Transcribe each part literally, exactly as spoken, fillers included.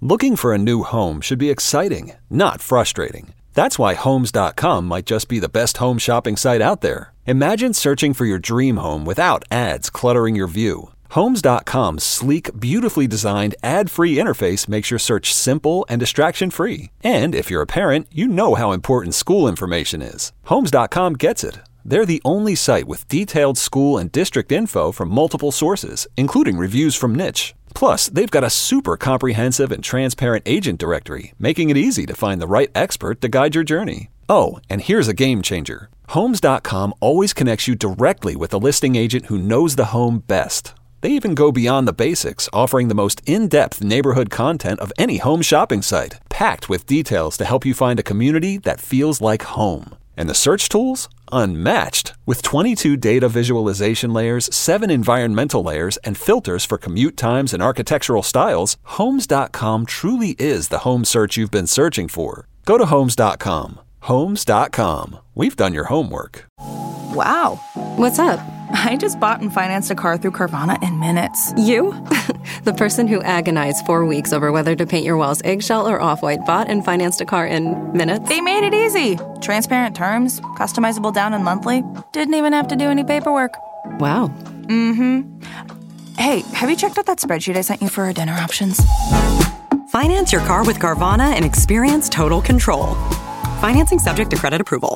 Looking for a new home should be exciting, not frustrating. That's why Homes dot com might just be the best home shopping site out there. Imagine searching for your dream home without ads cluttering your view. Homes dot com's sleek, beautifully designed, ad-free interface makes your search simple and distraction-free. And if you're a parent, you know how important school information is. Homes dot com gets it. They're the only site with detailed school and district info from multiple sources, including reviews from Niche. Plus, they've got a super comprehensive and transparent agent directory, making it easy to find the right expert to guide your journey. Oh, and here's a game changer. Homes dot com always connects you directly with a listing agent who knows the home best. They even go beyond the basics, offering the most in-depth neighborhood content of any home shopping site, packed with details to help you find a community that feels like home. And the search tools? Unmatched. With twenty-two data visualization layers, seven environmental layers, and filters for commute times and architectural styles, Homes dot com truly is the home search you've been searching for. Go to Homes dot com. Homes dot com. We've done your homework. Wow. What's up? I just bought and financed a car through Carvana in minutes. You? The person who agonized four weeks over whether to paint your walls eggshell or off-white bought and financed a car in minutes? They made it easy. Transparent terms, customizable down and monthly. Didn't even have to do any paperwork. Wow. Mm-hmm. Hey, have you checked out that spreadsheet I sent you for our dinner options? Finance your car with Carvana and experience total control. Financing subject to credit approval.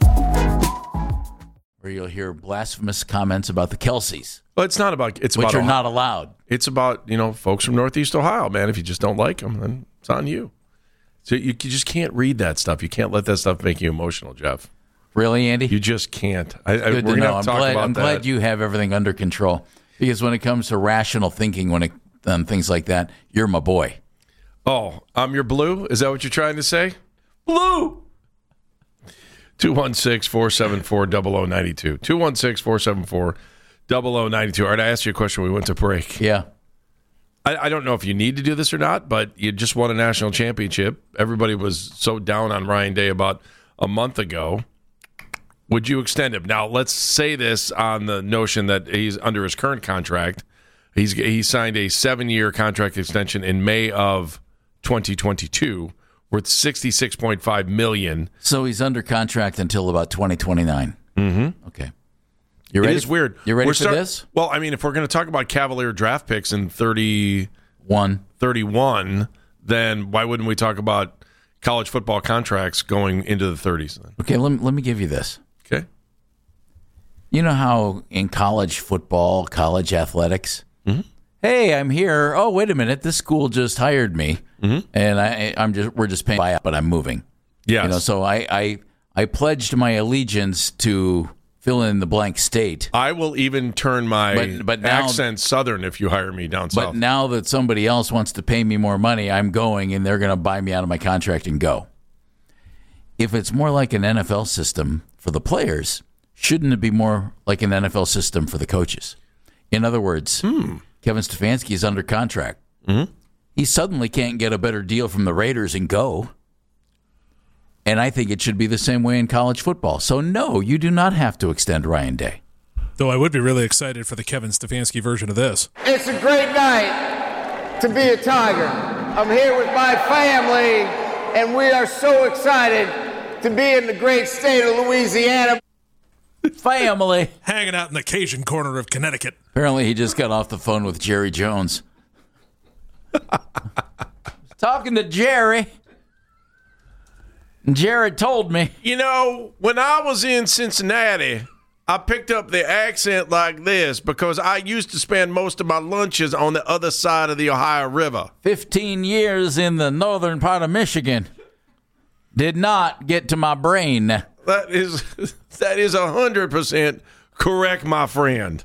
Where you'll hear blasphemous comments about the Kelseys. Well, it's not about it's which about are Ohio. not allowed. It's about, you know, folks from Northeast Ohio, man. If you just don't like them, then it's on you. So you, you just can't read that stuff. You can't let that stuff make you emotional, Jeff. Really, Andy? You just can't. I, I, Good we're to gonna know. have I'm to talk glad. about I'm that. glad you have everything under control, because when it comes to rational thinking, when it um, things like that, you're my boy. Oh, I'm your blue? Is that what you're trying to say? Blue. two one six, four seven four, zero zero nine two. two one six, four seven four, zero zero nine two. All right, I asked you a question. We went to break. Yeah. I, I don't know if you need to do this or not, but you just won a national championship. Everybody was so down on Ryan Day about a month ago. Would you extend him? Now, let's say this on the notion that he's under his current contract. He's he signed a seven-year contract extension in May of twenty twenty-two worth sixty-six point five million dollars. So he's under contract until about twenty twenty-nine. Mm-hmm. Okay. You ready? It is weird. You ready We're for start- this? Well, I mean, if we're going to talk about Cavalier draft picks in thirty-one, thirty-one, then why wouldn't we talk about college football contracts going into the thirties? Then? Okay, let me, let me give you this. Okay. You know how in college football, college athletics, mm-hmm. hey, I'm here. Oh, wait a minute. This school just hired me, mm-hmm. and I, I'm just we're just paying buyout, but I'm moving. Yes. You know, so I, I I pledged my allegiance to fill in the blank state. I will even turn my but, but now, accent southern if you hire me down but south. But now that somebody else wants to pay me more money, I'm going, and they're going to buy me out of my contract and go. If it's more like an N F L system for the players, shouldn't it be more like an N F L system for the coaches? In other words, hmm. Kevin Stefanski is under contract. Mm-hmm. He suddenly can't get a better deal from the Raiders and go. And I think it should be the same way in college football. So, no, you do not have to extend Ryan Day. Though I would be really excited for the Kevin Stefanski version of this. It's a great night to be a Tiger. I'm here with my family, and we are so excited to be in the great state of Louisiana. Family. Hanging out in the Cajun corner of Connecticut. Apparently he just got off the phone with Jerry Jones. Talking to Jerry. And Jared told me. You know, when I was in Cincinnati, I picked up the accent like this because I used to spend most of my lunches on the other side of the Ohio River. Fifteen years in the northern part of Michigan. Did not get to my brain. That is that is one hundred percent correct, my friend.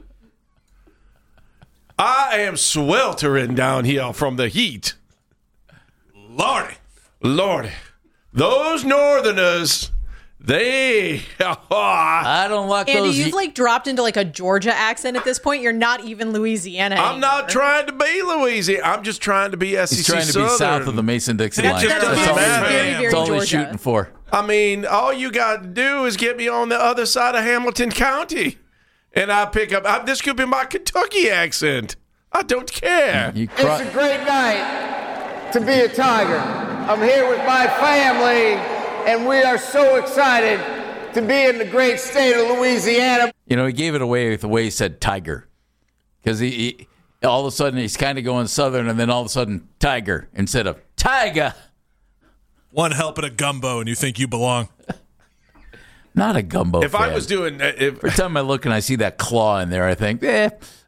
I am sweltering down here from the heat. Lordy. Lordy. Those northerners, they... I don't like Andy, those... you've like dropped into like a Georgia accent at this point. You're not even Louisiana I'm anymore. not trying to be Louisiana. I'm just trying to be S E C He's trying to Southern. be south of the Mason-Dixon line. It just doesn't all, matter. Very, very That's all he's Georgia. shooting for. I mean, all you got to do is get me on the other side of Hamilton County, and I pick up... I, this could be my Kentucky accent. I don't care. You cry- It's a great night to be a Tiger. I'm here with my family, and we are so excited to be in the great state of Louisiana. You know, he gave it away with the way he said Tiger. Because he, he all of a sudden he's kind of going Southern, and then all of a sudden Tiger instead of Tiger. One help at a gumbo, and you think you belong. Not a gumbo If fan. I was doing... If, Every time I look and I see that claw in there, I think, eh.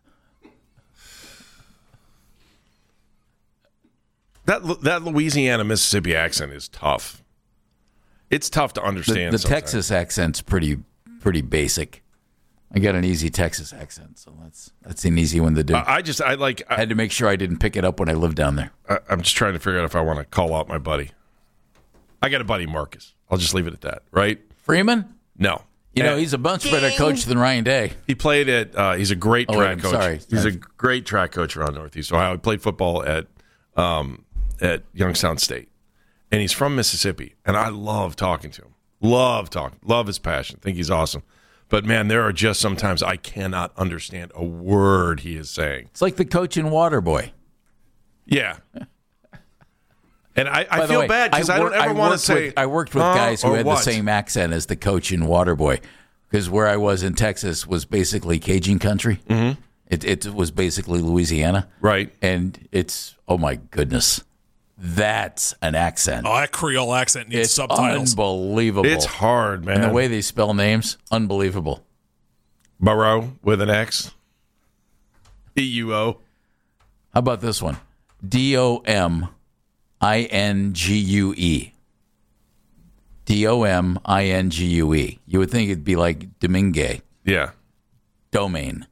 that that Louisiana, Mississippi accent is tough. It's tough to The, understand the sometimes. Texas accent's pretty pretty basic. I got an easy Texas accent, so that's that's an easy one to do. I I just, I like... I I, had to make sure I didn't pick it up when I lived down there. I, I'm just trying to figure out if I want to call out my buddy. I got a buddy, Marcus. I'll just leave it at that, right? Freeman? No. You know, And he's a much better coach than Ryan Day. he played at, uh, he's a great Oh, track I'm coach. sorry. He's a great track coach around Northeast Ohio. He played football at um, at Youngstown State. And he's from Mississippi. And I love talking to him. Love talking. Love his passion. Think he's awesome. But, man, there are just sometimes I cannot understand a word he is saying. It's like the coach in Waterboy. Yeah. And I, I By the feel way, bad because I, wor- don't ever want to worked say. with- I worked with huh, guys who or had what? the same accent as the coach in Waterboy, because where I was in Texas was basically Cajun country. Mm-hmm. It, it was basically Louisiana, Right. and it's oh my goodness, that's an accent. Oh, that Creole accent needs It's subtitles. unbelievable. It's hard, man. and the way they spell names, unbelievable. Burrow with an X. E U O. How about this one? D O M I N G U E. D O M I N G U E. You would think it'd be like Domingue. Yeah. Domain.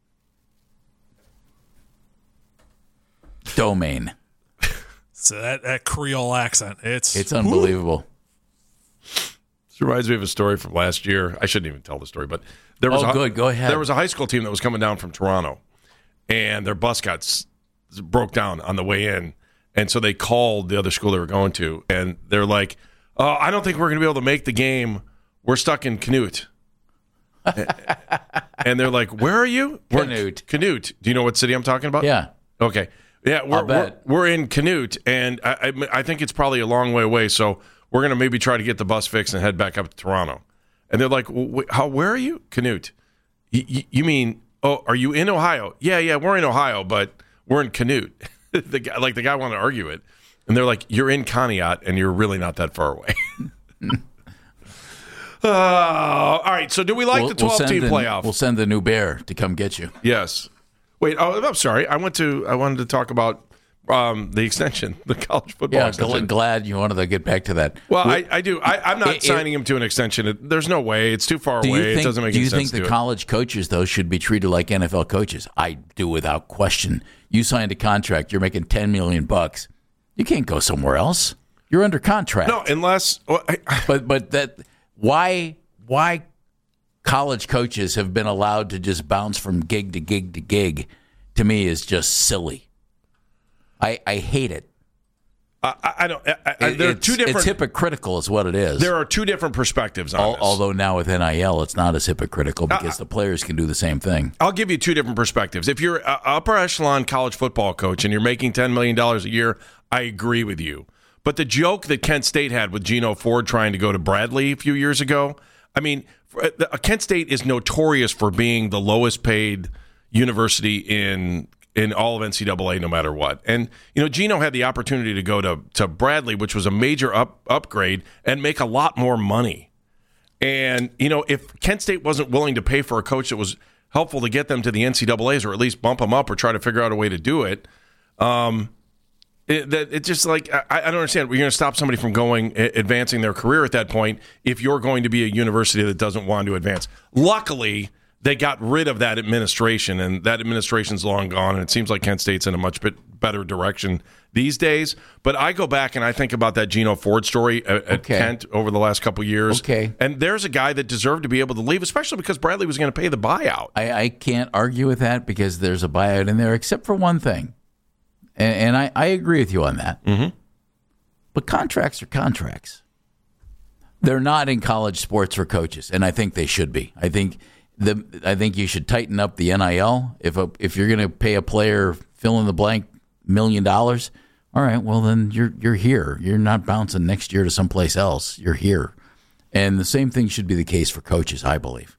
Domain. So that, that Creole accent, it's It's unbelievable. This reminds me of a story from last year. I shouldn't even tell the story, but there was Oh, a, good. Go ahead. There was a high school team that was coming down from Toronto, and their bus got s- broke down on the way in, and so they called the other school they were going to, and they're like, "Oh, I don't think we're going to be able to make the game. We're stuck in Canute." And they're like, "Where are you?" We're in Canute. Canute. Do you know what city I'm talking about? Yeah. Okay. Yeah, we're, I'll bet. we're we're in Canute, and I, I I think it's probably a long way away. So we're gonna maybe try to get the bus fixed and head back up to Toronto. And they're like, well, wait, "How? Where are you, Canute? Y- y- you mean? Oh, are you in Ohio? Yeah, yeah, we're in Ohio, but we're in Canute." the guy, like the guy wanted to argue it, and they're like, "You're in Conneaut, and you're really not that far away." uh, all right. So do we like We'll- the twelve we'll team send the- playoff? We'll send the new bear to come get you. Yes. Wait. Oh, I'm sorry. I went to. I wanted to talk about um, the extension, the college football Yeah, extension. gl- glad you wanted to get back to that. Well, I, I do. I, I'm not It- it- signing him to an extension. It, there's no way. It's too far Do you away. think, it doesn't make do any you sense think to the do it. college coaches, though, should be treated like N F L coaches? I do, without question. You signed a contract. You're making ten million bucks. You can't go somewhere else. You're under contract. No, unless. Well, I, I- But but that why why college coaches have been allowed to just bounce from gig to gig to gig, to me, is just silly. I I hate it. I, I don't. I, I, It- there are it's, two different. It's hypocritical, is what it is. there are two different perspectives on Al- this. although now with N I L, it's not as hypocritical because the players can do the same thing. I'll give you two different perspectives. If you're an upper echelon college football coach and you're making ten million dollars a year, I agree with you. But the joke that Kent State had with Geno Ford trying to go to Bradley a few years ago, I mean, for- uh, Kent State is notorious for being the lowest paid university in in all of N C double A, no matter what. And, you know, Geno had the opportunity to go to, to Bradley, which was a major up, upgrade, and make a lot more money. And, you know, if Kent State wasn't willing to pay for a coach that was helpful to get them to the N C double A's or at least bump them up or try to figure out a way to do it, um, it, that it just like, I, I don't understand. We're going to stop somebody from going, advancing their career at that point if you're going to be a university that doesn't want to advance. Luckily, they got rid of that administration, and that administration's long gone, and it seems like Kent State's in a much bit better direction these days. But I go back and I think about that Geno Ford story at, at Okay. Kent over the last couple of years. Okay. And there's a guy that deserved to be able to leave, especially because Bradley was going to pay the buyout. I, I can't argue with that because there's a buyout in there, except for one thing. And, and I, I agree with you on that. Mm-hmm. But contracts are contracts. They're not in college sports for coaches, and I think they should be. I think the I think you should tighten up the N I L. If a, if you're going to pay a player fill in the blank million dollars, All right, well then you're you're here. You're not bouncing next year to someplace else. You're here, and the same thing should be the case for coaches, I believe.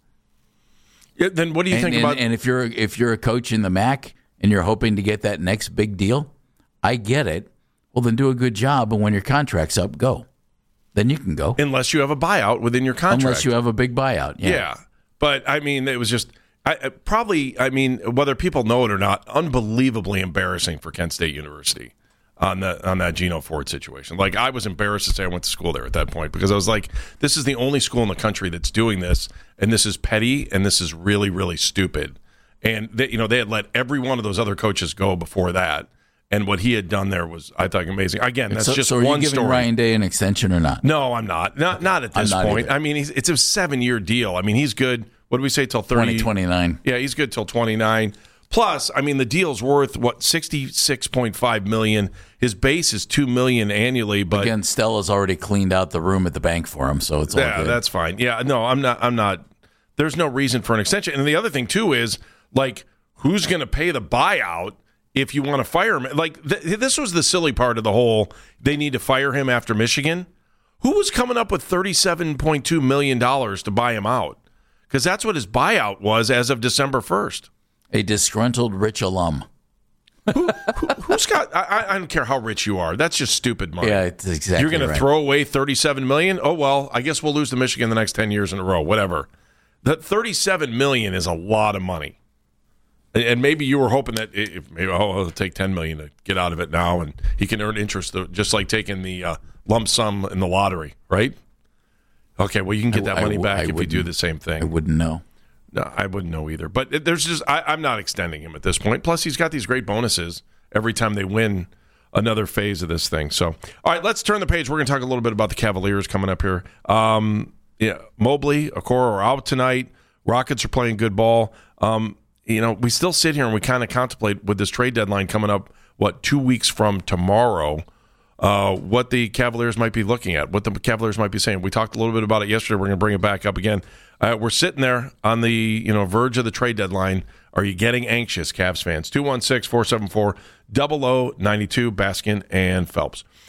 Yeah, then what do you and, think and, about? And if you're if you're a coach in the M A C and you're hoping to get that next big deal, I get it. Well, then do a good job, and when your contract's up, go. Then you can go. Unless you have a buyout within your contract. Unless you have a big buyout. Yeah. yeah. But, I mean, it was just I, I- probably, I mean, whether people know it or not, unbelievably embarrassing for Kent State University on the on that Geno Ford situation. Like, I was embarrassed to say I went to school there at that point because I was like, this is the only school in the country that's doing this, and this is petty, and this is really, really stupid. And, they, you know, they had let every one of those other coaches go before that. And what he had done there was, I thought, amazing. Again, that's so, just so are one you giving story. Ryan Day an extension or not? No, I'm not. Not not at this I'm not point. either. I mean, he's, it's a seven-year deal. I mean, he's good. What do we say till thirty? twenty twenty-nine. Yeah, he's good till twenty-nine. Plus, I mean, the deal's worth what sixty-six point five million dollars. His base is two million dollars annually. But again, Stella's already cleaned out the room at the bank for him, so it's all yeah, good. that's fine. Yeah, no, I'm not. I'm not. There's no reason for an extension. And the other thing too is like, who's going to pay the buyout if you want to fire him? Like, th- this was the silly part of the whole. They need to fire him after Michigan. Who was coming up with thirty-seven point two million dollars to buy him out? Because that's what his buyout was as of December first. A disgruntled rich alum. who, who, who's got? I, I don't care how rich you are. That's just stupid money. Yeah, it's exactly You're going right. to throw away thirty-seven million dollars? Oh well, I guess we'll lose to Michigan the next ten years in a row. Whatever. That thirty-seven million dollars is a lot of money. And, and maybe you were hoping that if maybe oh, it'll take ten million dollars to get out of it now, and he can earn interest just like taking the uh, lump sum in the lottery, right? Okay, well you can get that I- I money w- back I if you do wouldn't- the same thing. I wouldn't know. No, I wouldn't know either. But there's just I, I'm not extending him at this point. Plus, he's got these great bonuses every time they win another phase of this thing. So, all right, let's turn the page. We're going to talk a little bit about the Cavaliers coming up here. Um, yeah, Mobley, Okoro are out tonight. Rockets are playing good ball. Um, you know, we still sit here and we kind of contemplate with this trade deadline coming up. What two weeks from tomorrow? Uh, what the Cavaliers might be looking at, what the Cavaliers might be saying. We talked a little bit about it yesterday. We're going to bring it back up again. Uh, we're sitting there on the you know verge of the trade deadline. Are you getting anxious, Cavs fans? two one six, four seven four, zero zero nine two, Baskin and Phelps.